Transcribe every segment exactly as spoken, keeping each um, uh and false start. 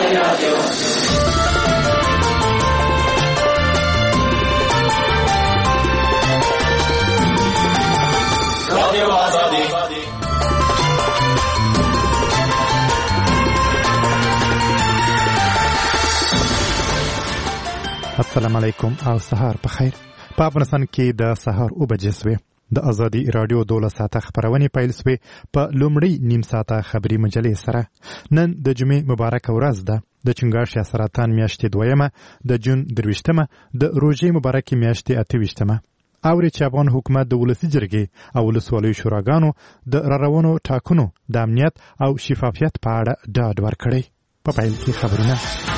السلام علیکم او سهار په خیر. په افغانستان کې د سهار او بجې سوې د ازادي رادیو دوله ساعته خبرونه پیل سوې په لومړی نیم ساعته خبري مجلې سره. نن د جمعې مبارک ورځ ده، د چنګاښ یا سرطان میاشتې دویمه، د جون درویشتمه، د روژې مبارکې میاشتې اته ویشتمه. اوري چې افغان حکومت د ولسي جرګې او ولسوالیو شوراګانو د راروانو ټاکنو د امنیت او شفافیت په اړه ډاډ ورکړی. په پیل کې خبرونه.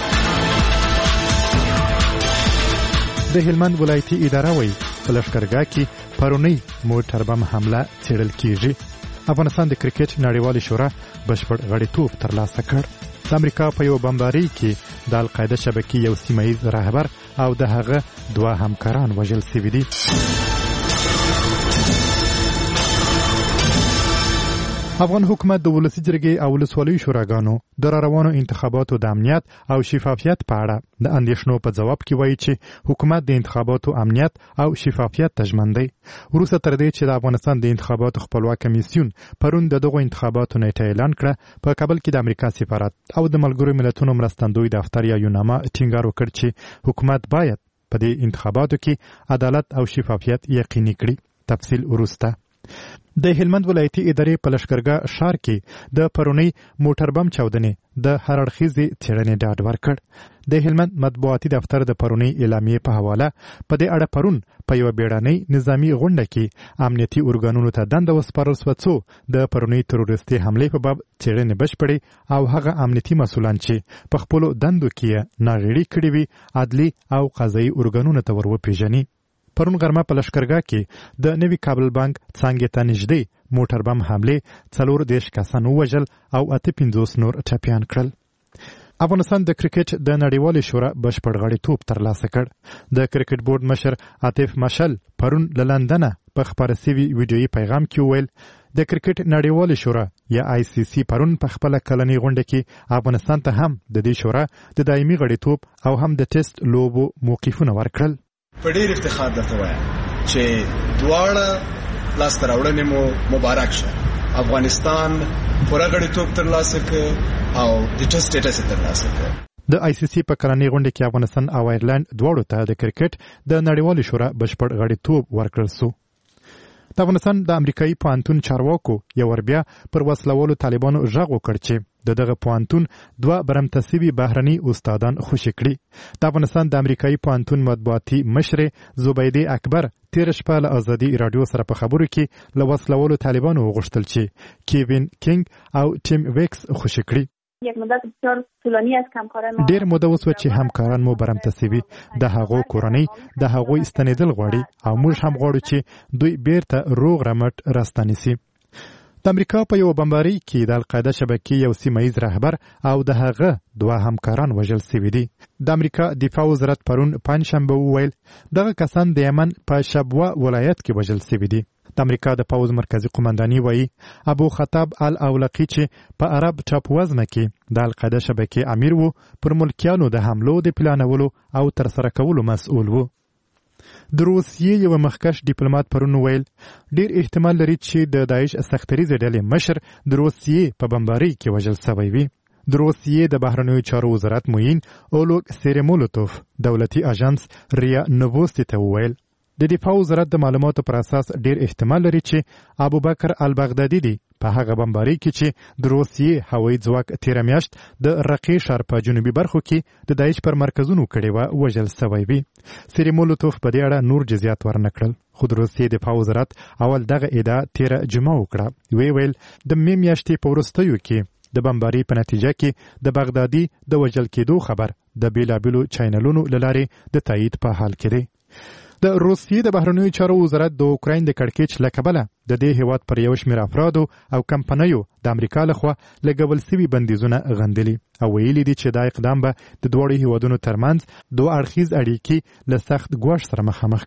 د هلمند ولایتي اداره وایي په لښکرګاه کې پرونی موټر بم حمله څېړل کیږي. افغانستان د کرکټ نړیوالې شورا بشپړ غړیتوب ترلاسه کړ. د امریکا په یو بمبارۍ کې د القاعده شبکې یو سیمه ییز رهبر او د هغه دوه همکاران وژل سوي دي. افغان حکومت د ولسي جرګې او ولسوالیو شوراګانو د راروانو انتخاباتو د امنیت او شفافیت په اړه د اندېښنو په ځواب کې وایي چې حکومت د انتخاباتو امنیت او شفافیت ته ژمن دی. وروسته تر دې چې د افغانستان د انتخاباتو خپلواک کمیسیون پرون د دغو انتخاباتو نیټه اعلان کړه، په کابل کې د امریکا سفارت او د ملګرو ملتونو مرستندوی دفتر یا یوناما ټینګار وکړ چې حکومت باید په دې انتخاباتو کې عدالت او شفافیت یقیني کړي. تفصیل وروسته. د هلمند ولایتي ادارې په لښکرګاه ښار کې د پرونی موټر بم چاودنې د هر اړخیزې څېړنې ډاډ ورکړ. د هلمند مطبوعاتي دفتر د پرونی اعلامیې په حواله په دې اړه پرون په یوه بیړنۍ نظامي غونډه کې امنیتي ارګانونو ته دنده وسپارل شوه څو د پرونی تروریستي حملې په باب څېړنې بشپړې او هغه امنیتي مسؤلان چې په خپلو دندو کې یې ناغېړي کړې وي عدلي او قضایي ارګانونو ته ور وپېژني. پرون غرمه په لښکرګاه کې د نوي کابل بانک څانګې ته نږدې موټر بم حملې څلور دېرش کسان ووژل او اته پنځوس نور ټپیان کړل. افغانستان د کرکټ د نړیوالې شورا بشپړ غړیتوب ترلاسه کړ. د کرکټ بورډ مشر عاطف مشل پرون له لندنه په خپاره سوي ویډیویي پیغام کې وویل د کرکټ نړیوالې شورا یا آی سی سی پرون په خپله کلنۍ غونډه کې افغانستان ته هم د دې شورا د دایمي غړیتوب او هم د ټیسټ لوبو موقفونه ورکړل. په ډېر افتخار درته وایم چې دواړه لاسته راوړنې مو مبارک شه. افغانستان پوره غړیتوب ترلاسه کړ او د ټیسټ سټیټس ترلاسه کړ. د آی سی سی په کلنۍ غونډه کې افغانستان او آیرلند دواړو ته د کرکټ د نړیوالې شورا بشپړ غړیتوب ورکړل سو. د افغانستان د امریکایي پوهنتون چارواکو یو ور بیا پر وسلوالو طالبانو غږ وکړ چې د دغه پوهنتون دوه برمته سوي بهرني استادان خوشي کړي. د افغانستان د امریکایي پوهنتون مطبوعاتي مشرې زبیدې اکبر تېره شپه له ازادي راډیو سره په خبرو کې له وسلوالو طالبانو وغوښتل چې کیوین کینګ او ټیم ویکس خوشي کړي. یک مدت بسیار طولانی است که همکاران ما ډیر موده وسوه چې همکاران مو برمته سوي، د هغو کورنۍ د هغوی ستنېدل غواړي او موږ هم غواړو چې دوی بیرته روغ رمټ راستانه سي. د امریکا په یو بمبارۍ کې د القاعده شبکې یو سیمه ییز رهبر او د هغه دوه همکاران وژل سوي دي. د امریکا دفاع وزارت پرون پنجشنبه وویل دغه کسان د یمن په شبوه ولایت کې وژل سوي دي. د امریکا د پوځ مرکزی قومنداني وایي ابو خطاب الاولقي چې په عرب ټاپووزمه کې د القاعده شبکې امیر وو پر ملکیانو د حملو د پلانولو او ترسره کولو مسؤل وو. د روسیې یو مخکښ ډیپلوماټ پرون ویل ډیر احتمال لري چې د داعش سختریزې ډلې مشر د روسیې په بمبارۍ کې وژل شوی وي. د روسیې د بهرنیو چارو وزارت معین اولوګ سیریمولوتوف دولتي اژانس ریا نووستي ته وویل د دفاع وزارت د معلوماتو پر اساس ډیر احتمال لري چې ابوبکر البغدادي دی په هغه بمبارۍ کې چې د روسیې هوایي ځواک تیره میاشت د رقې ښار په جنوبي برخو کې د داعش پر مرکزونو کړې وه وژل سوی وي. سیریمولوتوف په دې اړه نور جزیات ورنه کړل، خو د روسیې دفاع وزارت اول دغه ادعا تیره جمعه وکړه. وی ویل د مې میاشتې په وروستیو کې د بمبارۍ په نتیجه کې د بغدادي د وژل کېدو خبر د بیلابیلو چینلونو له لارې د تایید په حال کې دی. د روسیې د بهرنیو چارو وزارت د اوکراین د کړکېچ له کبله د دې هیواد پر یو شمېر افرادو او کمپنیو د امریکا لخوا لګول سوي بندیزونه غندلي او ویلي دي چې دا اقدام به د دواړو هیوادونو ترمنځ دوه اړخیز اړیکې له سخت ګواښ سره مخامخ کړي.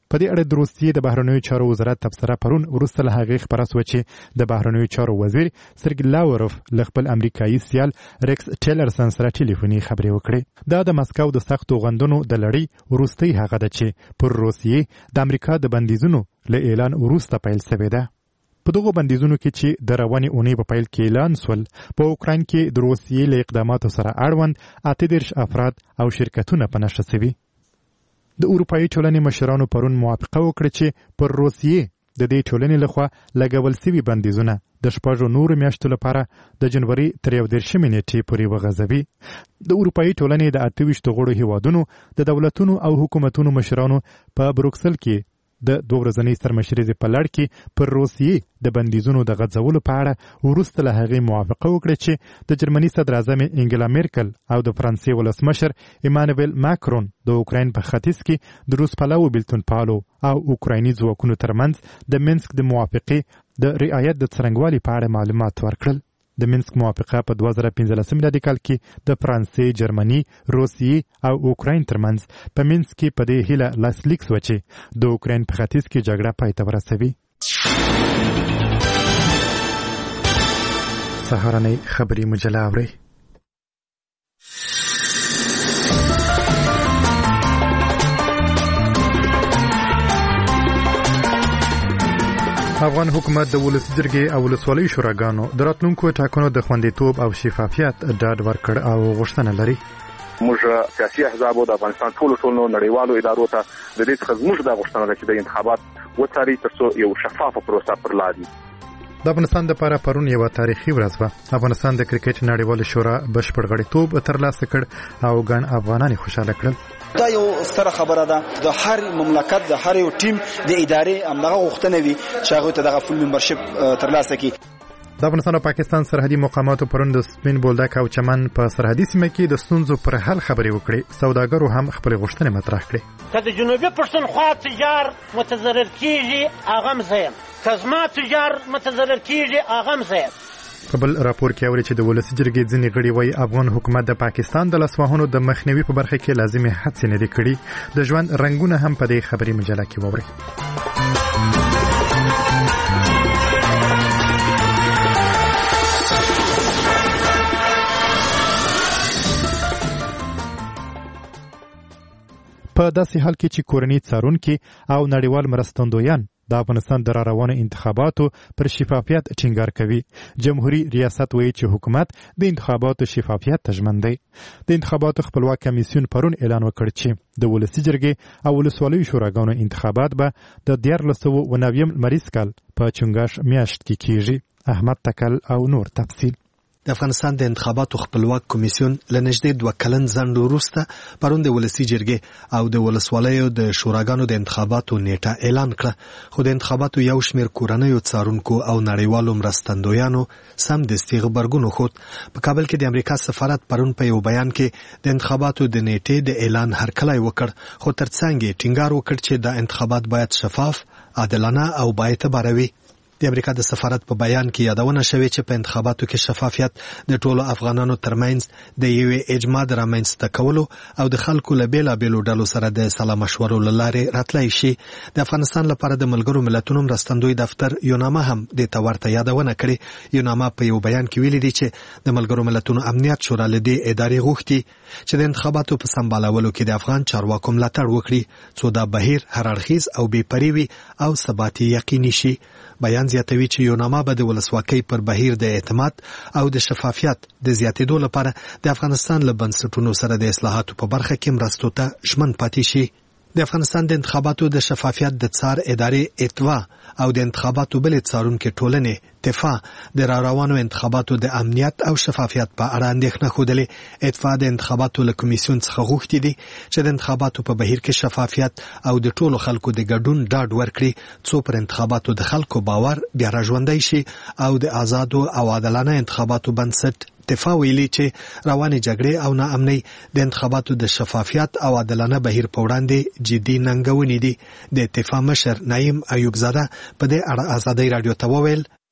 په دې اړه د روسیې د بهرنیو چارو وزارت تبصره پرون وروسته له هغې خپره سوه چې د بهرنیو چارو وزیر سرګی لاوروف له خپل امریکایي سیال ریکس ټیلرسن سره ټلیفوني خبرې وکړې. دا د مسکو د سختو غندنو د لړۍ وروستۍ هغه ده چې پر روسیې د امریکا د بندیزونو له اعلان وروسته پیل شوې ده. په دغو بندیزونو کې چې د روانې اونۍ په پیل کې اعلان سول، په اوکراین کې د روسیې له اقداماتو سره اړوند اته دېرش افراد او شرکتونه په نښه شوي. د اروپایي ټولنې مشرانو پرون موافقه وکړه چې پر روسیې د دې ټولنې لخوا لګول سوي بندیزونه د شپږو نورو میاشتو لپاره د جنوري تر یو دېرشمې نیټې پورې وغځوي. د اروپایي ټولنې د اته ویشتو غړو هیوادونو د دولتونو او حکومتونو مشرانو په بروکسل کې د دوه ورځنۍ سرمشرۍ په لړ کې پر روسیې د بندیزونو د غځولو په اړه وروسته له هغې موافقه وکړه چې د جرمني صدر اعظم انګلا میرکل او د فرانسې ولسمشر ایمانویل ماکرون د اوکراین په ختیځ کې د روس پلوو بېلتون پالو او اوکرایني ځواکونو ترمنځ د مینسک د موافقې د رعایت د څرنګوالي په اړه معلومات ورکړل. د مینسک موافقه په دوه زره پنځلسم میلادي کال کې د فرانسې، جرمني، روسیې او اوکراین ترمنځ په مینسک کې په دې هیله لاسلیک سوه چې د اوکراین په ختیځ کې جګړه پای ته ورسوي. سهارنۍ خبري مجله اورئ. افغان حکومت د ولسي جرګې او ولسوالیو شوراګانو د راتلونکو ټاکنو د خوندیتوب او شفافیت ډاډ ورکړ او غوښتنه لري. موږ سیاسي احزاب او د افغانستان ټولو ټولو نړیوالو ادارو ته د دې څخه زموږ د غوښتنه ده چې د انتخابات وڅاري ترڅو یو شفافه پروسه پر لار وي. د افغانستان لپاره پرون یوه تاریخي ورځ وه. افغانستان د کرکټ نړیوالې شورا بشپړ غړیتوب ترلاسه کړ او ګڼ افغانان یې خوشحاله کړل. دا یو ستره خبره ده. د هر مملکت د هر یو ټیم د ادارې همدغه غوښتنه وي چې هغوی ته دغه فول ممبرشپ ترلاسه کړي. د افغانستان او پاکستان سرحدي مقاماتو پرون د سپین بولدک او چمن په سرحدي سیمه کې د ستونزو پر حل خبرې وکړې. سوداګرو هم خپلې غوښتنې مطرح کړې. که د جنوبي پښتونخوا تجار متضرر کیږي هغه هم زه یم، که زما تجار متضرر کیږي هغه هم زه یم. په بل راپور کې اوري چې د ولسي جرګې ځینې غړي وایي افغان حکومت د پاکستان د لاسوهنو د مخنیوي په برخه کې لازمې هڅې نه دي کړي. د ژوند رنګونه هم په دې خبري مجله کې واورئ. په داسې حال کې چې کورني څارونکي او نړیوال مرستندویان د افغانستان د راروانو انتخاباتو پر شفافیت ټینګار کوي. جمهوریت ریاست وایي چې حکومت د انتخاباتو شفافیت ته ژمن دی. د انتخاباتو خپلواک کمیسیون پرون اعلان وکړ چې د ولسي جرګې او ولسوالیو شوراګانو انتخابات به د دیارلس سوه اوه نوي لمریز کال په چنګاښ میاشت کې کیږي. احمد تکل او نور تفصیل. د افغانستان د انتخاباتو خپلواک کمیسیون له نږدې دوه کلن ځنډ وروسته پرون د ولسي جرګې او د ولسوالیو د شوراګانو د انتخاباتو نیټه اعلان کړه. خو د انتخاباتو یو شمېر کورنیو څارونکو او نړیوالو مرستندویانو سمدستي غبرګون وښود. په کابل کې د امریکا سفارت پرون په یو بیان کې د انتخاباتو د نیټې د اعلان هرکلی وکړ، خو ترڅنګ یې ټینګار وکړ چې د انتخابات باید شفاف، عادلانه او بااعتباره وي. د امریکا د سفارت په بیان کې یادونه شوې چې په انتخاباتو کې شفافیت د ټولو افغانانو ترمنځ د یوې اجماع د رامنځته کولو او د خلکو له بېلابېلو ډلو سره د سلا مشورو له لارې راتلی شي. د افغانستان لپاره د ملګرو ملتونو مرستندوی دفتر یوناما هم دې ته ورته یادونه کړې. یوناما په یو بیان کې ویلي دي چې د ملګرو ملتونو امنیت شورا له دې ادارې غوښتي چې د انتخاباتو په سمبالولو کې د افغان چارواکو ملاتړ وکړي څو دا بهیر هر اړخیز او بې پرې وي او ثبات یقیني شي. بیان زیاتوي چې یوناما به د ولسواکۍ پر بهیر د اعتماد او د شفافیت د زیاتېدو لپاره د افغانستان له بنسټونو سره د اصلاحاتو په برخه کې مرستو ته ژمن پاتې شي. د افغانستان د انتخاباتو د شفافیت د څار ادارې اتوا او د انتخاباتو بلې څارونکې ټولنې تفا د راروانو انتخاباتو د امنیت او شفافیت په اړه اندېښنه ښودلې. اتفا د انتخاباتو له کمیسیون څخه غوښتي دي چې د انتخاباتو په بهیر کې شفافیت او د ټولو خلکو د ګډون ډاډ ورکړي څو پر انتخاباتو د خلکو باور بیا راژوندی شي او د آزادو او عادلانه انتخاباتو بنسټ اتفا ویلي چې روانې جګړې او ناامنۍ د انتخاباتو د شفافیت او عادلانه بهیر په وړاندې جدي ننګونې دي. د اتفا مشر نعیم ایوب زاده په دې اړه ازادۍ راډیو ته وویل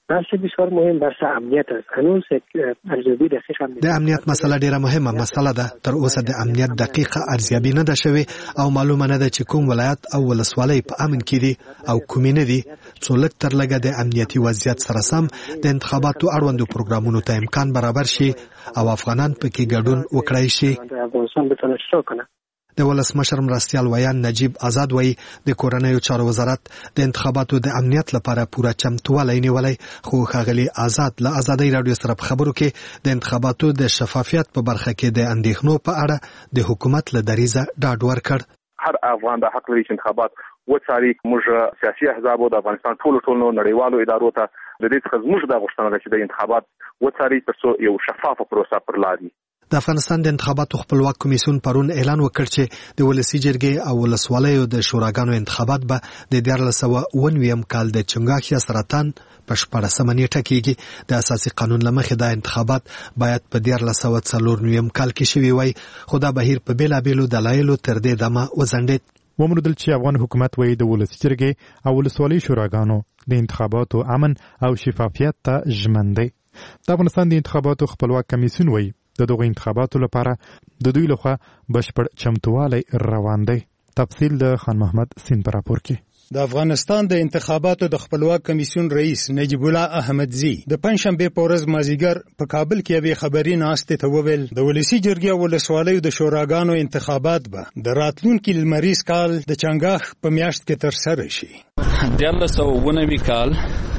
بحث بسیار مهم بحث امنیت است. هنوز ارزیابی دقیق هم د امنیت مسله ډیره مهمه مسله ده. تر اوسه د امنیت دقیقه ارزیابي نه ده شوې او معلومه نه ده چې کوم ولایت او ولسوالۍ په امن کې دي او کومې نه دي. څو لږ تر لږه د امنیتي وضعیت سره سم د انتخاباتو اړوندو پروګرامونو ته امکان برابر شي او افغانان پکې ګډون وکړای شي. افغانستان بتونه شروع کنه. د ولسمشر مرستیال ویان نجیب آزاد وایي د کورنیو چارو وزارت د انتخاباتو د امنیت لپاره پوره چمتووالی نیولی، خو ښاغلي آزاد له ازادۍ راډیو سره په خبرو کې د انتخاباتو د شفافیت په برخه کې د اندېښنو په اړه د حکومت له دریځه ډاډ ورکړ. هر افغان د حق لري چې انتخابات وڅاري. موږ سیاسي احزاب او د افغانستان ټولو ټولو نړیوالو ادارو ته د دې څخه زموږ د غوښتنه ده چې د انتخابات وڅاري ترڅو یو شفافه پروسه پر لار وي. د افغانستان د انتخاباتو خپلواک کمیسیون پرون اعلان وکړ چې د ولسی جرګې او ولسوالیو د شوراګانو انتخابات به د دیارلس سوه اوه نوي کال د چنګاښ یا سرطان په شپاړسمه نیټه کېږي. د اساسي قانون له مخې دا انتخابات باید په دیارلس سوه څلور نوي کال کې شوي وای، خو دا بهیر په بېلابېلو دلایلو تر دې دمه وځنډېد. ومنودل چې افغان حکومت وایي د ولسی جرګې او ولسوالۍ شوراګانو د انتخاباتو امن او شفافیت ته ژمن دی. د افغانستان د انتخاباتو خپلواک کمیسیون وایي د دغه انتخاباتو لپاره د دوی لخوا بشپړ چمتووالی روان دی. تفصیل د خان محمد سین پر راپور کې. د افغانستان د انتخاباتو د خپلواک کمیسیون رئیس نجیب الله احمدزي د پنځشنبه په ورځ مازیګر په کابل کې یوې خبري ناستې ته وویل د ولسی جرګې او ولسوالیو د شوراګانو انتخابات به د راتلونکي لمریز کال د چنګاښ په میاشت کې ترسره شي. دیارلس سوه اوه نوي کال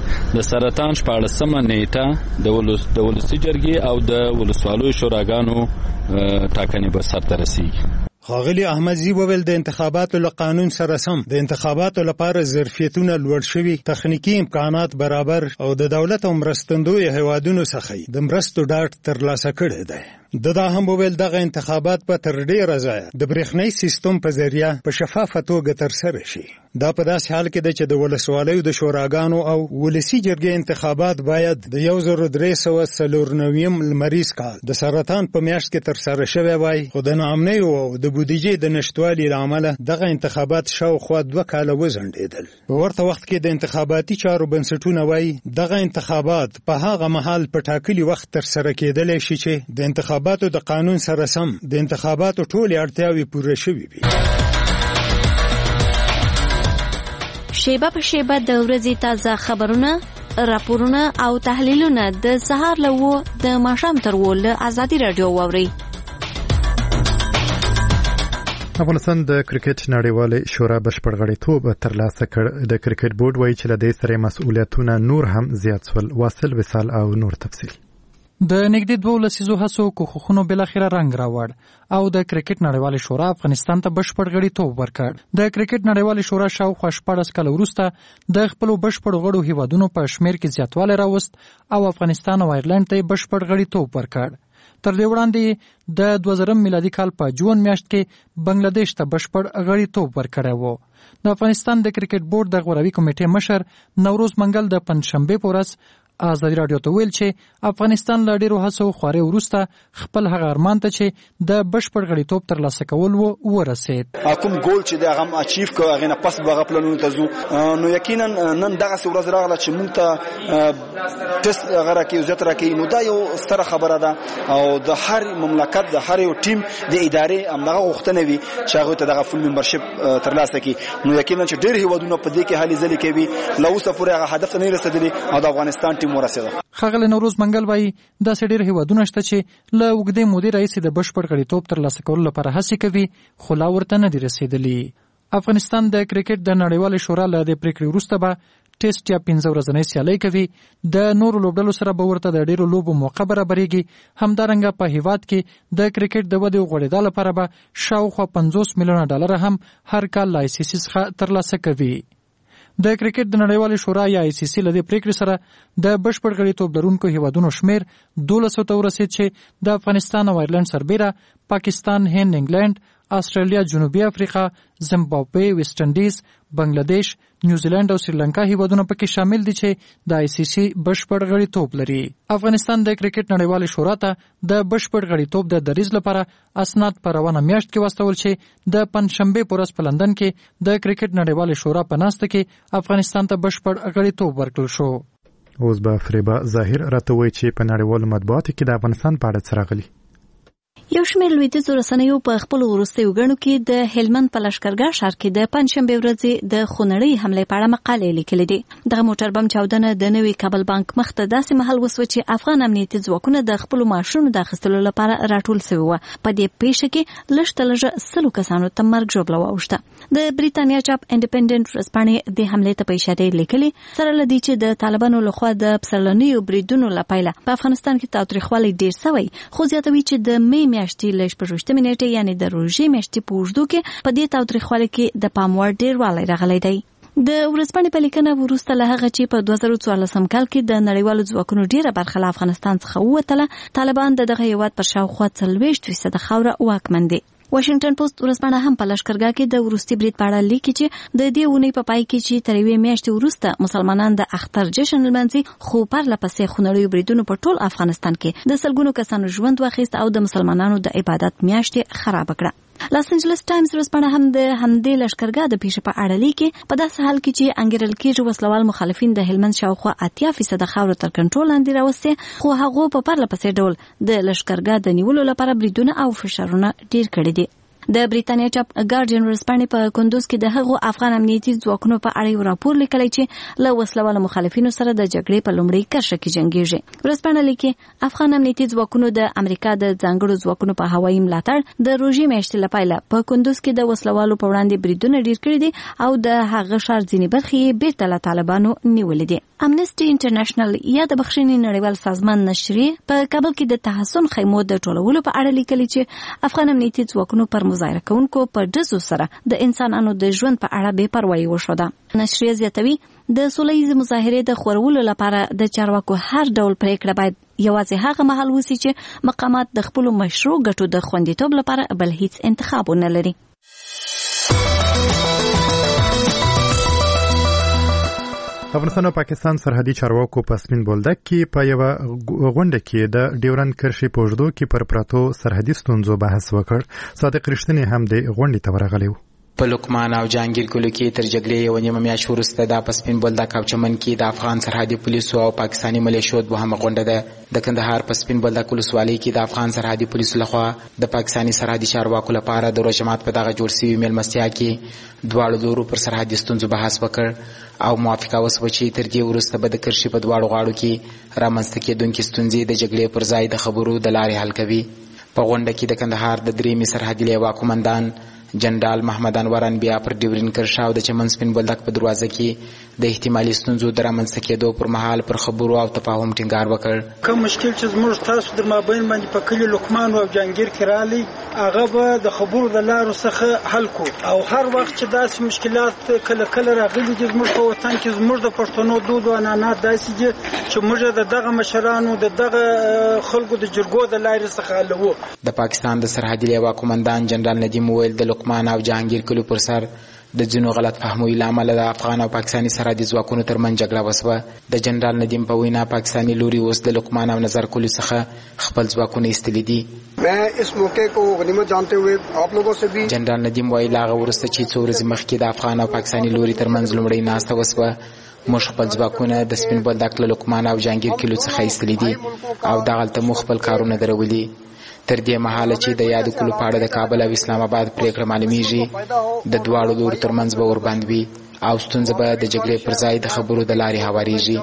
د سرطان شپاړسمه نیټه د ولسی جرګې او د ولسوالیو شوراګانو ټاکنې به سرته رسیږي. ښاغلي احمدزي وویل د انتخاباتو له قانون سره سم د انتخاباتو لپاره ظرفیتونه لوړ شوي، تخنیکي امکانات برابر او د دولت او مرستندویو هیوادونو څخه د مرستو ډاډ ترلاسه کړی دی. د دا هم وویل دغه انتخابات به تر ډیره ځایه د برېښنایي سیستم په ذریعه په شفافه توګه ترسره شي. دا په داسې حال کې ده چې د ولسوالیو د شوراګانو او ولسی جرګې انتخابات باید د یو زر درې سوه څلور نویم لمریز کال د سرطان په میاشت کې ترسره شوی وای، خو د ناامنیو او د بودیجې د نشتوالي له امله دغه انتخابات شاوخوا دوه کاله وځنډېدل. په ورته وخت کې د انتخاباتي چارو بنسټونه وایي دغه انتخابات په هغه مهال په ټاکلي وخت ترسره کېدلی شي چې د انتخاباتو د قانون سره سم د انتخاباتو ټولې اړتیاوې پوره شوې وي. شیبه په شیبه د ورځې تازه خبرونه، راپورونه او تحلیلونه د سهار له اوه د ماښام تر اوه له ازادي راډیو واورئ. افغانستان د کرکټ نړیوالې شورا بشپړ غړیتوب ترلاسه کړ. د کرکټ بورډ وایي چې له دې سره مسؤلیتونه نور هم زیات شول. واصل وصال او نور تفصیل. د نږدې دوه لسیزو هڅو کوښښونو بالاخره رنګ راوړ او د کرکټ نړیوالې شورا افغانستان ته بشپړ غړیتوب ورکړ. د کرکټ نړیوالې شورا شاوخوا شپاړس کاله وروسته د خپلو بشپړو غړو هیوادونو په شمیر کې زیاتوالی راوست او افغانستان او آیرلند ته بشپړ غړیتوب ورکړ. تر دې وړاندې د دوه زره میلادي کال په جون میاشت کې بنگلاديش ته بشپړ غړیتوب ورکړی و. د افغانستان د کرکټ بورډ د غوروي کمیټې مشر نوروز منګل د پنځشنبې په ورځ ازادي راډیو ته ویل چې افغانستان له ډیرو هڅو خواري وروسته خپل هغه ارمان ته چې د بشپړ غړیتوب ترلاسه کول وو ورسید. کوم ګول چې د هغه اچیو کو هغه نه پس به پلانونه ته زو نو یقینا نن دغه ورځ راغله چې مونږ ته ټیسټ هغه راکې زیات راکې نو دا یو ستره خبره ده او د هر مملکت د هر یو ټیم د ادارې امغه غوښتنه وي چې هغه ته دغه فول ممبرشپ ترلاسه کړي. نو یقینا چې ډیر هیوادونه په دې کې حالي ځلې کوي له اوسه پورې هغه هدف نه رسیدلی او د افغانستان ښاغلی نوروز منګل وایي داسې ډېر هیوادونه شته چې له اوږدې مودې راهیسې د بشپړ غړیتوب ترلاسه کولو لپاره هڅې کوي خو لا ورته نه دي رسېدلي. افغانستان د کرکټ د نړیوالې شورا له دې پرېکړې وروسته به ټیسټ یا پنځه ورځنۍ سیالۍ کوي. د نورو لوبډلو سره به ورته د ډېرو لوبو موقع برابرېږي. همدارنګه په هیواد کې د کرکټ د ودې او غوړېدا لپاره به شاوخوا پنځوس میلیونه ډالر هم هر کال له آی سی سی څخه ترلاسه کوي. د کرکټ د نړیوالې شورا یا آی سی سی له دې پریکړې سره د بشپړ غړیتوب لرونکو هیوادونو شمیر دولسو ته ورسید چې د افغانستان او آیرلند سربیره پاکستان، هند، انګلند، استرالیا، جنوبي افریقا، زیمبابوې، ویسټ انډیز، بنگلاديش، نیوزیلند او سریلانکا هیوادونه پکې شامل دي چې د آی سی سی بشپړ غړیتوب لري. افغانستان د کرکټ نړیوالې شورا ته د بشپړ غړیتوب د دریځ لپاره اسناد په روانه میاشت کې واستول چې د پنځشنبې په ورځ په لندن کې د کرکټ نړیوالې شورا په ناسته کې افغانستان ته بشپړ غړیتوب ورکړل شو. اوس به فریبا ظاهر راته وایي چې په نړیوالو مطبوعاتو کې د افغانستان په اړه څه راغلي. یو شمېر لویدیځو رسنیو په خپلو وروستیو ګڼو کې د هلمند په لښکرګاه ښار کې د پنجشنبې ورځې د خونړۍ حملې په اړه مقالې لیکلې دي. دغه موټر بم چاودنه د نوي کابل بانک مخ ته داسې مهال وسوه چې افغان امنیتي ځواکونه د خپلو معاشونو د اخیستلو لپاره راټول سوي وو. په دې پیښه کې لږ تر لږه سلو کسانو ته مرګ ژوبله واوښته. د بریتانیا چاپ انډیپندنت ورځپاڼې د حملې ته په اشاره لیکلي سره له دې چې د طالبانو لخوا د پسرلنیو بریدونو له پیله په افغانستان کې تاوتریخوالی ډېر سوی، خو زیاتوي چې د می میاشتې له شپږویشتمې نیټې یعنې د روژې میاشتې په اوږدو کې په دې تاوتریخوالي کې د پام وړ ډېروالی راغلی دی. د ورځپاڼې په لیکنه وروسته له هغه چې په دوه زره څوارلسم کال کې د نړیوالو ځواکونو ډېره برخه له افغانستان څخه ووتله، طالبان د دغه هېواد پر شاوخوا څلوېښت فیصده خاوره واکمن دي. واشنگټن پوسټ ورځپاڼه هم په لښکرګاه کې د وروستي برید په اړه لیکي چې د دې اونۍ په پای کې چې تر یوې میاشتې وروسته مسلمانان د اختر جشن لمانځي، خو پرله پسې خونړیو بریدونو په ټول افغانستان کې د سلګونو کسانو ژوند واخیست او د مسلمانانو د عبادت میاشتې خراب کړه. لاس انجلس ټایمز ورځپاڼه هم د همدې لښکرګاه د پیښې په اړه لیکي په داسې حال کې چې انګیرل کېږي وسلوال مخالفین د هلمند شاوخوا اتیا فیصده خاوره تر کنټرول لاندې راوستې، خو هغو په پرله پسې ډول د لښکرګاه د نیولو لپاره بریدونه او فشارونه ډېر کړي دي. د بریتانیا چاپ ګارډین ورځپاڼې په کندوز کې د هغو افغان امنیتي ځواکونو په اړه یو راپور لیکلی چې له وسلوالو مخالفینو سره د جګړې په لومړۍ کرښه کې جنګېږي. ورځپاڼه لیکي افغان امنیتي ځواکونو د امریکا د ځانګړو ځواکونو په هوایي ملاتړ د روژې میاشتې له پیله په کندوز کې د وسلوالو په وړاندې بریدونه ډېر کړي دي او د هغه ښار ځینې برخې یې بېرته له طالبانو نیولې دي. امنیسټي انټرنیشنل یا د بخښنې نړیوال سازمان نشریې په کابل کې د تحسن خیمو د ټولولو په اړه لیکلي چې افغان امنیتي ځواکونو پر مظاهره کوونکو په ډزو سره د انسانانو د ژوند په اړه بې پروایي وښوده. نشریه زیاتوي د سوله ییزې مظاهرې د خورولو لپاره د چارواکو هر ډول پریکړه باید یوازې هغه مهال وسی چې مقامات د خپلو مشروع ګټو د خوندیتوب لپاره بل هیڅ انتخاب ونه لري. افغانستان او پاکستان سرحدي چارواکو په سپین بولدک کې په یوه غونډه کې د ډیورند کرښې په اوږدو کې پر پراتو سرحدي ستونزو بحث وکړ. صادق رښتینی هم د غونډې ته ورغلی و. په لقمان او جهانگیر کلو کې تر جګړې یو نیمه میاشت وروسته د پسپین بولدک او چمن کې د افغان سرحدي پولیسو او پاکستاني ملیشو دوهمه غونډه ده. د کندهار په سپین بولدک ولسوالۍ کې د افغان سرحدي پولیسو لخوا د پاکستاني سرحدي چارواکو لپاره د روژه مات په دغه جوړ شوي میلمستیا کې دواړو لورو پر سرحدي ستونزو بحث وکړ او موافقه وسوه چې تر دې وروسته به د کرښې په دواړو غاړو کې رامنځته کېدونکې ستونزې د جګړې پر ځای د خبرو د لارې حل کوي. په غونډه کې د کندهار د درېیمې سرحدي لیوا قومندان جنرال محمد انور انبیا پر ډیورین کرښه او د چمن سپین بولدک په دروازه کې د احتمالي ستونزو د رامنځته کېدو پر مهال پر خبرو او تفاهم ټینګار وکړ. کوم مشکل چې زموږ تاسو در مابین باندې په کلي لقمان او جهانگیر کې رالی هغه به د خبرو د لارو څخه حل کو او هر وخت چې داسې مشکلات کله کله راغلي دي زموږ په وطن کې زموږ د پښتنو دود او عنعنات داسې دي چې موږ د دغه مشرانو د دغه خلکو د جرګو د لارې څخه حلوو. د پاکستان د سرحدي لیوا قومندان جنرال ندیم ویل د لقمان او جهانگیر کلو پر سر د ځینو غلط فهمو له امله د افغان او پاکستاني سرحدي ځواکونو ترمنځ جګړه وسوه. د جنرال ندیم په وینا پاکستاني لوري اوس د لقمان او نظر کلو څخه خپل ځواکونه ایستلي دي. मैं इस मौके को गनीमत जानते हुए आप लोगों से भी جنرال ندیم وایي لا ورسته چې څو ورځې مخکې د افغان او پاکستاني لوري ترمنځ لومړی ناسته وسوه. موږ خپل ځواکونه د سپین بولدک له لقمان او جهانگیر کلو څخه ایستلي دي او دغلته مو خپل کارونه درولي. تر دې مهاله چې د یادو کلو په اړه د کابل او اسلام آباد پریکړه معلومیږي د دواړو لورو ترمنځ به ورباند وي او ستونزه به د جګړې پر ځای د خبرو د لارې هواریږي.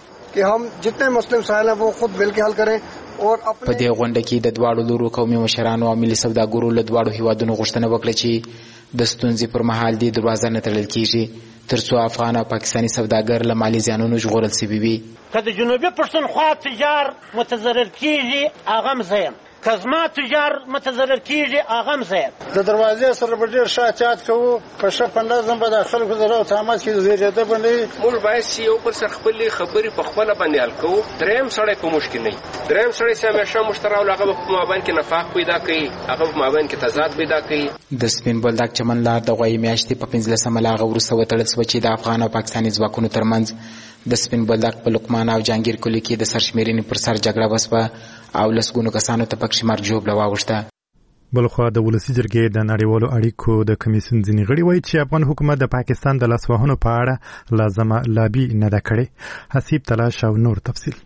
په دې غونډه کې د دواړو لورو قومي مشرانو او ملي سوداګرو له دواړو هیوادونو غوښتنه وکړه چې د ستونزې پر مهال دې دروازه نه تړل کیږي تر څو افغان او پاکستاني سوداګر له مالي زیانونو ژغورل سوي وي. که د جنوبي پښتونخوا تجار متضرر کیږي هغه هم زه یم، که زما تجار متضرر کیږي هغه هم زه یم. د دروازې سره به ډېر ښه احتیاط کوو، په ښه په نظم به د خلکو د رو تامات کې زیږېده به نه وي. موږ باید چې یو بل سره خپلې خبرې په خپله باندې حل کوو. درېیم سړی په موږ کې نه وي. درېیم سړی چې همیشه موږ ته راولي هغه به په مابین کې نفاق پیدا کوي، هغه په مابین کې تضاد پیدا کوي. د سپین بولدک چمن لار د غوایي میاشتې په پنځلسمه له هغه وروسته وتړل شوه چې د افغان او پاکستاني ځواکونو ترمنځ د سپین بولدک په لقمان او جهانگیر کلي کې د سرشمېرنې پر سر جګړه وسوه او لسګونو کسانو ته پکښې مرګ ژوبله واوښته. بلخوا د ولسی جرګې د نړیوالو اړیکو د کمیسیون ځینې غړي وایي چې افغان حکومت د پاکستان د لاسوهنو په اړه لازمه لابي نه ده کړې. حسیب تلاش او نور تفصیل.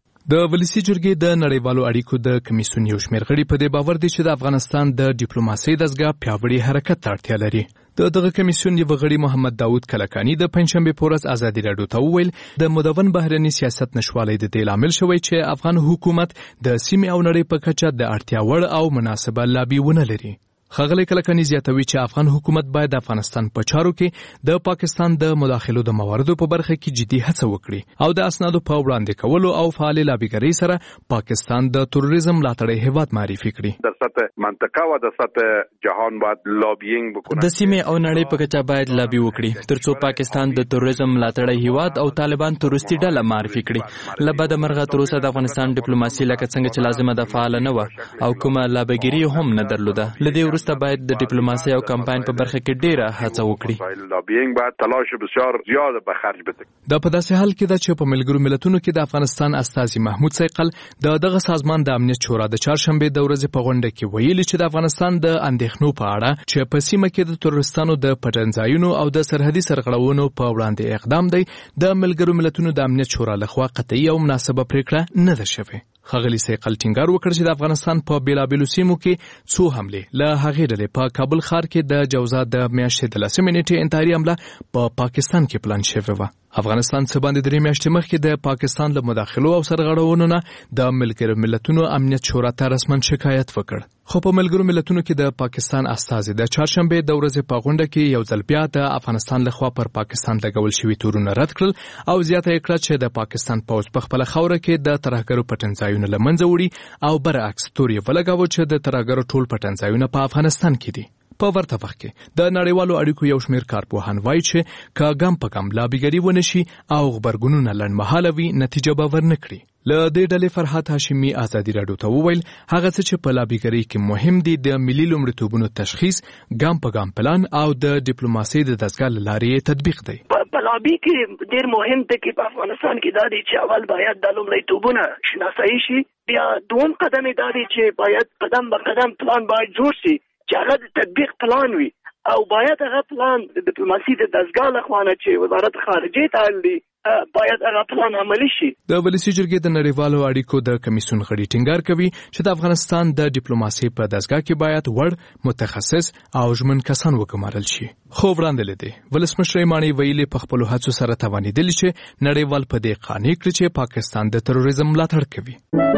د ولسی جرګې د نړیوالو اړیکو د کمیسیون یو شمېر غړي په دې باور دي چې د افغانستان د ډیپلوماسۍ دستګاه پیاوړي حرکت ته اړتیا لري. د دغه کمیسیون یو غړي محمد داوود کلکانی د پنځشنبه په ورځ ازادي راډیو ته وویل د مدون بهرنی سیاست نشوالۍ د دې لامل شوی چې افغان حکومت د سیمې او نړۍ په کچه د اړتیا وړ او مناسبه لابي ونه لري. ښاغلی کلکانی زیاتوي چې افغان حکومت باید د افغانستان په چارو کې د پاکستان د مداخلو د مواردو په برخه کې جدي هڅه وکړي او د اسنادو په وړاندې کولو او فعال لابیګرۍ سره پاکستان د تروریزم ملاتړی هیواد معرفي کړي. در سطح منطقه و در سطح جهان باید لابینګ وکړي. د سیمې او نړۍ په کچه باید لابي وکړي ترڅو پاکستان د تروریزم ملاتړی هیواد او طالبان تروریستي ډله معرفي کړي. له بده مرغه تر اوسه د افغانستان ډیپلوماسي لکه څنګه چې لازمه ده فعال نه و او کومه لابیګري هم نه درلوده. لدې وروسته باید د ډیپلوماسي او کمپاین په برخه کې ډیره هڅه وکړي. لابینګ باید تلاش بسیار زیات به خرج بده. دا په داسې حال کې ده چې په ملګرو ملتونو کې د افغانستان استازي محمود سیقل د دغه سازمان د امنیت شورا د چهارشنبه د ورځې په غونډه کې ویلي چې د افغانستان د اندېښنو په اړه چې په سیمه کې د تروریستانو د پټنځایونو او د سرحدي سرغړونو په وړاندې اقدام دی د ملګرو ملتونو د امنیت شورا لخوا قطعي او مناسبه پریکړه نه ده شوې. ښاغلي سیقل ټینګار وکړ چې د افغانستان په بیلابیلو سیمو کې څو حملې له هغې ډلې په کابل ښار کې د جوزا د میاشتې د لسمې نیټې انتحاري حمله په پا پاکستان کې پلان شوې وه. افغانستان څه باندې درې میاشتې مخکې د پاکستان له مداخلو او سرغړونو نه د ملګرو ملتونو امنیت شورا ته رسما شکایت وکړ. خو په ملګرو ملتونو کې د پاکستان استازي د چهارشنبه د ورځې په غونډه کې یو ځل بیا د افغانستان لخوا پر پاکستان لګول شوي تورونه رد کړل او زیاته یې کړه چې د پاکستان پوځ په خپله خاوره کې د ترهګرو پټنځایونه له منځه وړي او برعکس تور یې ولګاوه چې د ترهګرو ټول پټنځایونه په افغانستان کې دي. په ورته وخت کې د نړیوالو اړیکو یو شمېر کارپوهان وایي چې که ګام په ګام لابیګري ونه شي او غبرګونونه لنډمهاله وي نتیجه به ورنه کړي. له دې ډلې فرحات هاشمي ازادي راډیو ته وویل هغه څه چې په لابیګرۍ کې مهم دي د ملي لومړیتوبونو تشخیص، ګام په ګام پلان او د ډیپلوماسۍ د دستګاه له لارې تطبیق دی. په لابي کې ډېر مهم دی چې په افغانستان کې دا دی چې اول باید د لومړیتوبونه شناسایي شي، بیا دوم قدم یې دا دی چې باید قدم به قدم پلان باید جوړ شي چې هغه د تطبیق پلان وي او باید هغه پلان د ډیپلوماسۍ د دستګاه لخوا نه چې وزارت خارجه ته اړ دی باید هغه پلان عملي شي. د ولسی جرګې د نړیوالو اړیکو د کمیسیون غړي ټینګار کوي چې د افغانستان د ډیپلوماسۍ په دستګاه کې باید وړ متخصص او ژمن کسان وګمارل شي. خو وړاندې لیدي ولسمشر مانی ویلي په خپل هڅو سره توانیدلی چې نړیوال په دې قانع کړي چې پاکستان د تروریزم ملاتړ کوي.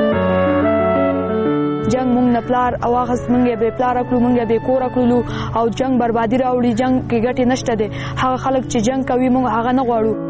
جنگ مونږ نه پلار او هغه مونږ به پلار کړو مونږ به کور کړو او جنگ بربادي راوړي. جنگ کې ګټه نشته ده. هغه خلک چې جنگ کوي مونږ هغه نه غواړو.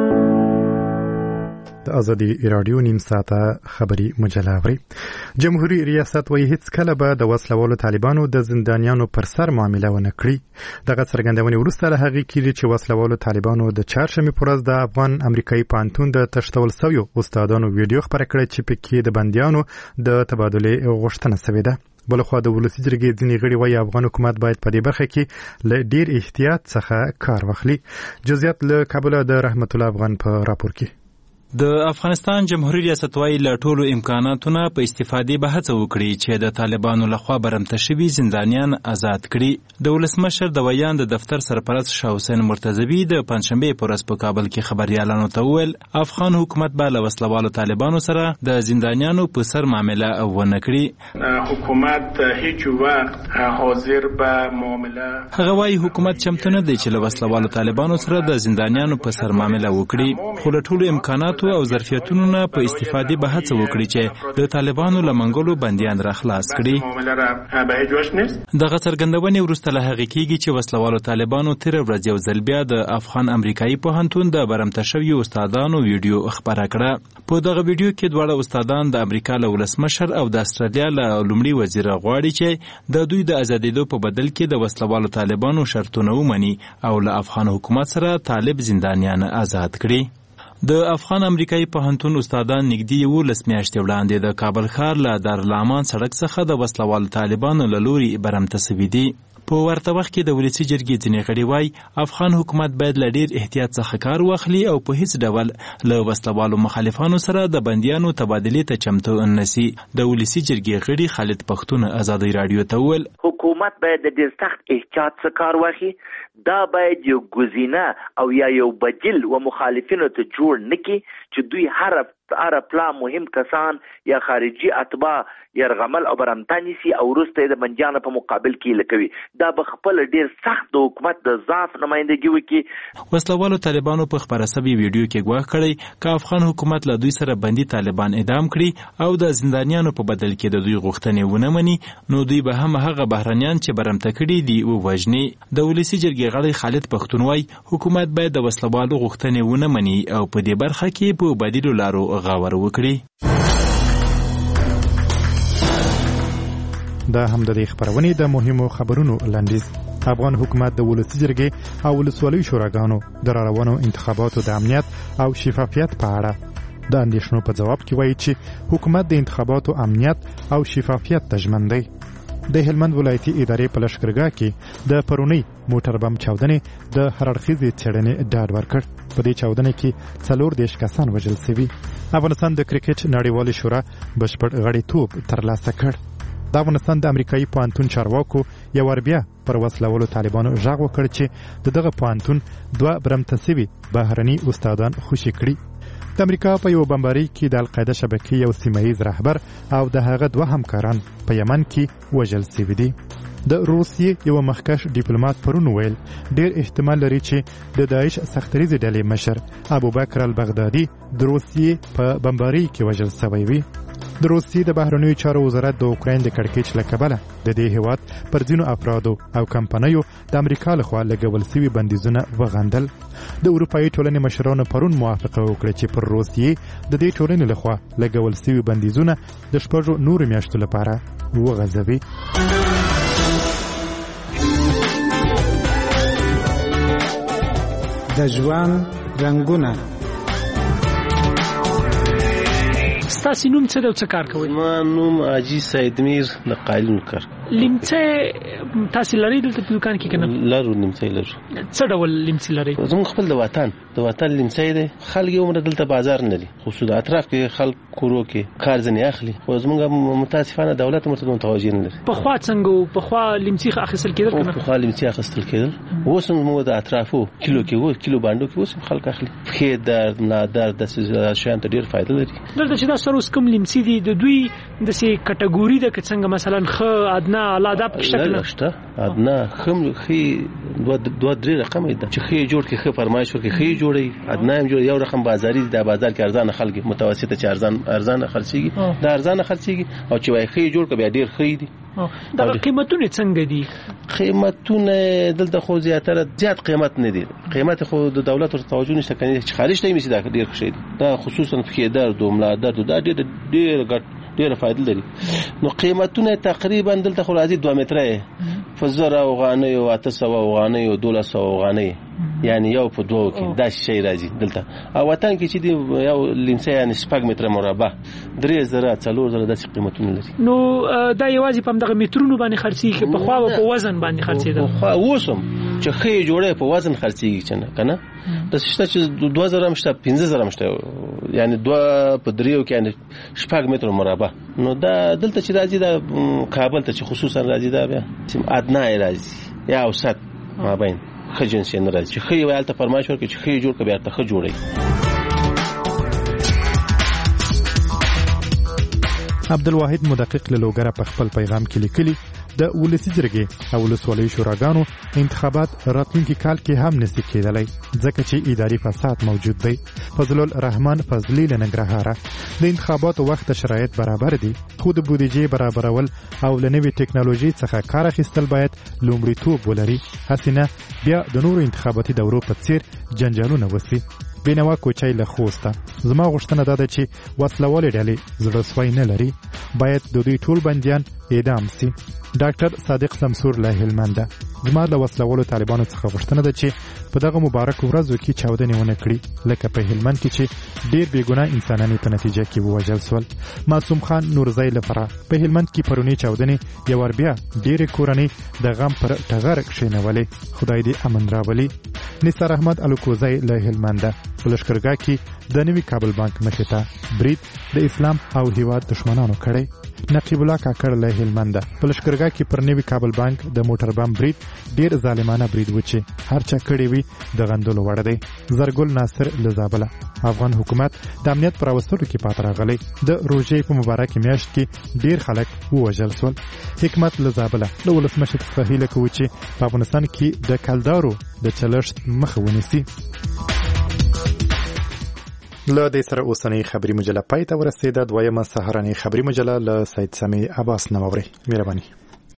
د ازادي رادیو نیم ساعته خبری مجله اوري. جمهوریت ریاست وایي هیڅ کله به د وسلوالو طالبانو د زندانیانو پر سر معامله ونه کړي. دغه څرګندونې وروسته له هغې کېږي چې وسلوالو طالبانو د چهارشنبې په ورځ د افغان امریکایي پوهنتون د تښتول سویو استادانو ویډیو خپره کړې چې پکې د بندیانو د تبادلې غوښتنه شوې ده. بلخوا د ولسی جرګې ځینې غړي وایي افغان حکومت باید په دې برخه کې له ډیر احتیاط څخه کار واخلي. جزئیات له کابل د رحمت الله افغان په راپور کې. د افغانستان جمهوریت ریاست وايي له ټولو امکاناتونو په استفادې به هڅه وکړي چې د طالبانو لخوا برمته شوي زندانیان آزاد کړي. د ولسمشر د ویان د دفتر سرپرست شاه حسین مرتضوي د پنځشنبې په ورځ په کابل کې خبريالانو ته وویل افغان حکومت به له وسلوالو طالبانو سره د زندانیانو په سر معامله ونه کړي. حکومت هیڅ وخت حاضر به معامله هغه وايي حکومت چمتو نه دی چې له وسلوالو طالبانو سره د زندانیانو په سر معامله وکړي، خو له ټولو امکاناتو او ظرفیتونو نه په استفادې به هڅه وکړي چې د طالبانو له منګولو بندیان را خلاص کړي. دغه څرګندونې وروسته له هغې کېږي چې وسلوالو طالبانو تېره ورځ یو ځل بیا د افغان امریکایي پوهنتون د برمته شویو استادانو ویډیو خپره کړه. په دغه ویډیو کې دواړه استادان د امریکا له ولسمشر او د استرالیا له لومړي وزیر غواړي چې د دوی د ازادېدو په بدل کې د وسلوالو طالبانو شرطونه ومني او له افغان حکومت سره طالب زندانیان آزاد کړي. د افغان امریکایي پوهنتون استادان نږدې یولس میاشتې وړاندې د کابل ښار له دارالامان سړک څخه د وسلوالو طالبانو له لوري برمته سوي دي. په ورته وخت کې د ولسی جرګې ځینې غړي وایي افغان حکومت باید له ډیر احتیاط څخه کار واخلي او په هیڅ ډول له وسلوالو مخالفانو سره د بندیانو تبادلې ته چمتو نشي. د ولسی جرګې غړي خالد پښتون ازادي رادیو ته وویل حکومت باید د ډیر سخت احتیاط څخه کار واخلي. دا باید یو ګزینه او یا یو بدیل و مخالفینو ته جوړ نکي چې دوی هر هر پلا مهم کسان یا خارجي اتباع يرغمل او برمتاني سي او وروسته د بندیانو په مقابل کې لکوي. دا به خپل ډیر سخت د حکومت د ضعف نمائندګي وکړي. وسلوالو طالبانو په خبره سوي ویډیو کې ګواښ کړی چې افغان حکومت له دوی سره بندي طالبان اعدام کړي او د زندانیانو په بدل کې د دوی غوښتنې ونه مني نو دوی به هم هغه بهرنیان چې برمته کړي دي ووژني. د ولسی جرګې غړی خالد پښتون وایي حکومت باید د وسلوالو غوښتنې ونه مني او په دې برخه کې په بدیلو لارو غور وکړي. دا هم د دې خبرونې د مهمو خبرونو لنډیز. افغان حکومت د ولسی جرګې او ولسوالیو شوراګانو د راروانو انتخاباتو د امنیت او شفافیت په اړه د اندېښنو په جواب کې وایي چې حکومت د انتخاباتو امنیت او شفافیت ته ژمن دی. د هلمند ولایتي ادارې په لښکرګاه کې د پرونی موټر بم چاودنې د هرړخیزې څېړنې ډاډ ورکړ. په دې چاودنې کې څلور دېرش کسان وژل شوي. افغانستان د کرکټ نړیوالې شورا بشپړ غړیتوب ترلاسه کړ. د افغانستان د امریکایي پوهنتون چارواکو یو ور بیا پر وسلوالو طالبانو غږ وکړ چې د دغه پوهنتون دوه برمته شوي بهرني استادان خوشي کړي. د امریکا په یو بمباري کې د القاعده شبکې یو سیمه‌ییز رهبر او د هغه دوه همکاران په یمن کې وژل شوي دي. د روسیې یو مخکښ ډیپلوماټ پرون ویل ډیر احتمال لري چې د داعش سختریزې ډلې مشر ابوبکر البغدادي د روسیې په بمباري کې وژل شوی وي. د روسیې د بهرنیو چارو وزارت د اوکراین د کړکېچ له کبله د دې هیواد پر ځینو افرادو او کمپنیو د امریکا لخوا لګول شوي بندیزونه وغندل. د اروپایي ټولنې مشرانو پرون موافقه وکړه چې پر روسیې د دې ټولنې لخوا لګول شوي بندیزونه د شپږو نورو میاشتو لپاره وغځوي. د ژوند رنګونه. ستاسو نوم څه دی او څه کار کوئ؟ ما نوم حاجي سید میر د قالین کار. لیمڅه تاسو لرئ دلته په دکان کې کنه؟ لرو لیمڅه لرو. څه ډول لیمڅه لرئ؟ زموږ خپل د وطن د وطن لیمڅه دی. خلک عمر دلته بازار نه لري. خصوصا د اطراف کې خلک کورو کې کار ځنې اخلي. خو زموږ متاسفانه دولت مرته متوجه نه لري. په خوا څنګه په خوا لیمڅه اخیستل کېدل کنه؟ په خوا لیمڅه اخیستل کېدل. اوس مو د اطرافو کیلو کې وو کیلو باندې کې اوس خلک اخلي. خې درد نه درد د شان ته ډیر فائدہ لري. دلته چې دا سره اوس کوم لیمڅه دي د دوی د سي کټګوري د څنګه مثلا خ ادنا الاده په شکل نشته. ادنا خم خي دوه دوه درې رقم دی چې خي جوړ کې خ فرمایش ورکړي خي جوړي ادنا هم جوړ یو رقم بازاري د بازار کې ارزان خلک متوسطه چې ارزان ارزان خرڅيږي دا ارزان خرڅيږي او چې وای خي جوړ کبه ډیر خي دي. دا قیمتونه څنګه دي؟ قیمتونه دلته خو زیاتره زیات قیمت نه دي. قیمت خو د دولت ور توجه نشته کني چې خارج ته میسي دا ډیر ښه دي. دا خصوصا په درد او ملا درد دا ډیر ډیر ګټ ډیر فائدہ لري. نو قیمتونه تقریبا دلته خو راځي دوه متره فزره او غانه او اتسو او غانه او دولسو او غانه یعنی یو په دوه کې دا شی راځي دلته. او وطن کې چې دی یو لیمڅه یعنی شپږ متره مربع درې زره څلور زره داسې قیمتونه لري. نو دا یوازې په دغه مترونو باندې خرڅيږي په خوا په وزن باندې خرڅيږي. خو اوسم چې خې جوړه په وزن خرڅيږي څنګه کنه د شته چې دوه زره مشته پنځه زره مشته یعنی دوه په دریو کې یعنی شپږ متره مربع. نو دا دلته چې راځي دا کابل ته چې خصوصا راځي دا بیا ادنا راځي یا اوسط مابین خجنس نه راځي چې خې ویل ته فرمایش ورکړي چې خې جوړ کبه ته خې جوړي. عبدالواحد مدقق له لوګره په خپل پیغام کې لیکلي د ولسی جرګې او ولسوالیو شوراګانو انتخابات راتلونکي کال کې هم نشي کېدلی ځکه چې اداري فساد موجود دی. فضل الرحمن فضلی له ننګرهاره د انتخاباتو وخت شرایط برابر دي خو د بودیجې برابرول او له نوې ټکنالوژي څخه کار اخیستل باید لومړیتوب ولري. هسینه بیا د نورو انتخاباتي دورو په څیر جنجالونه وسي. بینوا کوچای له خوسته زما غوښتنه ده چې وسلوالې ډلې زړه سوی نه لري باید د دوی ټول بندیان اعدام سي. ډاکټر صادق سمسور له هلمند زما له وسلوالو طالبانو څخه غوښتنه ده چې په دغه مبارک ورځو کې چاودنې ونه کړي لکه په هلمند کې چې ډېر بېګناه انسانان په نتیجه کې ووژل سول. معصوم خان نورزی لپاره په هلمند کې پرونی چاودنې یو ور بیا ډېرې کورنۍ د غم پر ټغر کښېنولې. خدای دې امن راولي. نثار احمد الکوزی له هلمند په لښکرګاه کې د نوي کابل بانک مخې ته برید د اسلام او هیواد دشمنانو کړی. نقیب الله کاکړ له هلمند په لښکرګاه کې پر نوي کابل بانک د موټر بم برید ډیر ظالمانه برید و چې هر چا کړی وي د غندلو وړ دی. زرګل ناصر له زابله افغان حکومت د امنیت پر وسلو کې پات راغلی. د روژې په مبارک میاشت کې ډیر خلک ووژل سول. حکمت له زابله له ولسمشر څخه هیله کوي چې په افغانستان کې د کلدارو د چلښت مخه ونیسي. له دې سره اوسنۍ خبري مجله پای ته ورسېده. دویمه سهارنۍ خبري مجله له سید سامي عباس نو اوري. مهرباني.